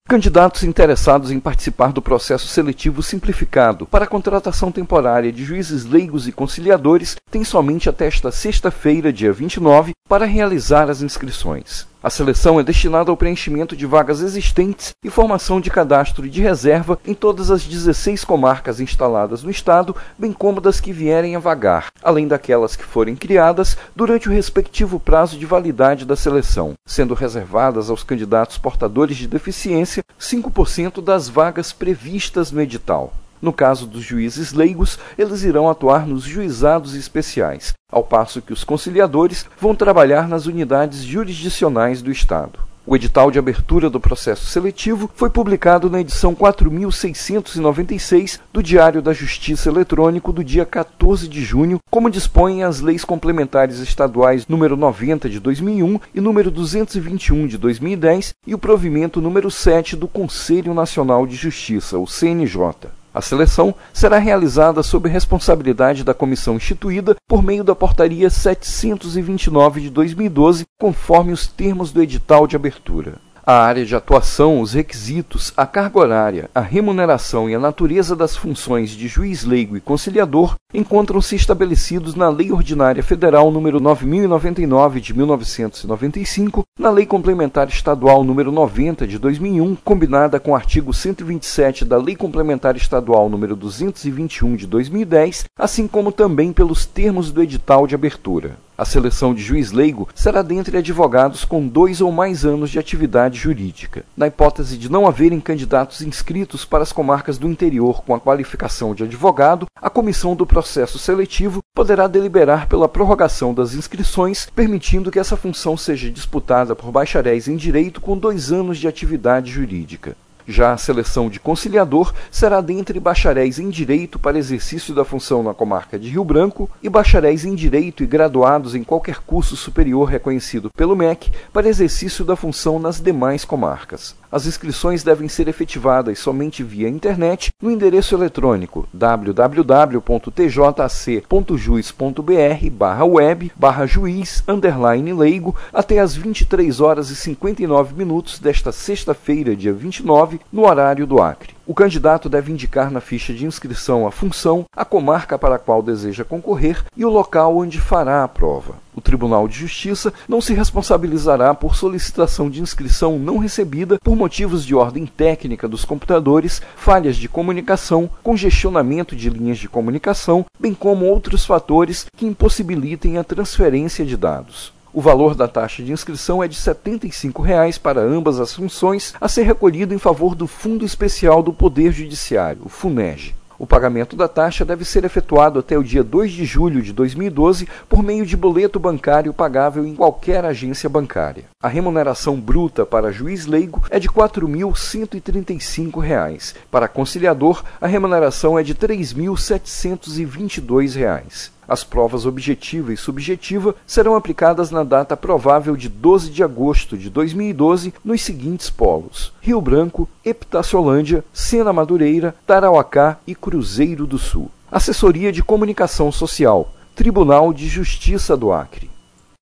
Candidatos interessados em participar do processo seletivo simplificado para a contratação temporária de juízes leigos e conciliadores têm somente até esta sexta-feira, dia 29, para realizar as inscrições. A seleção é destinada ao preenchimento de vagas existentes e formação de cadastro de reserva em todas as 16 comarcas instaladas no estado, bem como das que vierem a vagar, além daquelas que forem criadas durante o respectivo prazo de validade da seleção, sendo reservadas aos candidatos portadores de deficiência 5% das vagas previstas no edital. No caso dos juízes leigos, eles irão atuar nos juizados especiais, ao passo que os conciliadores vão trabalhar nas unidades jurisdicionais do Estado. O edital de abertura do processo seletivo foi publicado na edição 4.696 do Diário da Justiça Eletrônico do dia 14 de junho, como dispõem as leis complementares estaduais número 90 de 2001 e número 221 de 2010 e o provimento número 7 do Conselho Nacional de Justiça, o CNJ. A seleção será realizada sob responsabilidade da comissão instituída por meio da Portaria 729 de 2012, conforme os termos do edital de abertura. A área de atuação, os requisitos, a carga horária, a remuneração e a natureza das funções de juiz leigo e conciliador encontram-se estabelecidos na Lei Ordinária Federal nº 9.099 de 1995, na Lei Complementar Estadual nº 90 de 2001, combinada com o artigo 127 da Lei Complementar Estadual nº 221 de 2010, assim como também pelos termos do edital de abertura. A seleção de juiz leigo será dentre advogados com 2 ou mais anos de atividade jurídica. Na hipótese de não haverem candidatos inscritos para as comarcas do interior com a qualificação de advogado, a comissão do processo seletivo poderá deliberar pela prorrogação das inscrições, permitindo que essa função seja disputada por bacharéis em direito com 2 anos de atividade jurídica. Já a seleção de conciliador será dentre bacharéis em Direito para exercício da função na comarca de Rio Branco e bacharéis em Direito e graduados em qualquer curso superior reconhecido pelo MEC para exercício da função nas demais comarcas. As inscrições devem ser efetivadas somente via internet no endereço eletrônico www.tjc.jus.br/web/juiz_leigo até às 23h59 desta sexta-feira, dia 29, no horário do Acre. O candidato deve indicar na ficha de inscrição a função, a comarca para a qual deseja concorrer e o local onde fará a prova. O Tribunal de Justiça não se responsabilizará por solicitação de inscrição não recebida por motivos de ordem técnica dos computadores, falhas de comunicação, congestionamento de linhas de comunicação, bem como outros fatores que impossibilitem a transferência de dados. O valor da taxa de inscrição é de R$ 75,00 para ambas as funções, a ser recolhido em favor do Fundo Especial do Poder Judiciário, o FUNEG. O pagamento da taxa deve ser efetuado até o dia 2 de julho de 2012 por meio de boleto bancário pagável em qualquer agência bancária. A remuneração bruta para juiz leigo é de R$ 4.135. Para conciliador, a remuneração é de R$ 3.722. As provas objetiva e subjetiva serão aplicadas na data provável de 12 de agosto de 2012 nos seguintes polos: Rio Branco, Epitaciolândia, Sena Madureira, Tarauacá e Cruzeiro do Sul. Assessoria de Comunicação Social, Tribunal de Justiça do Acre.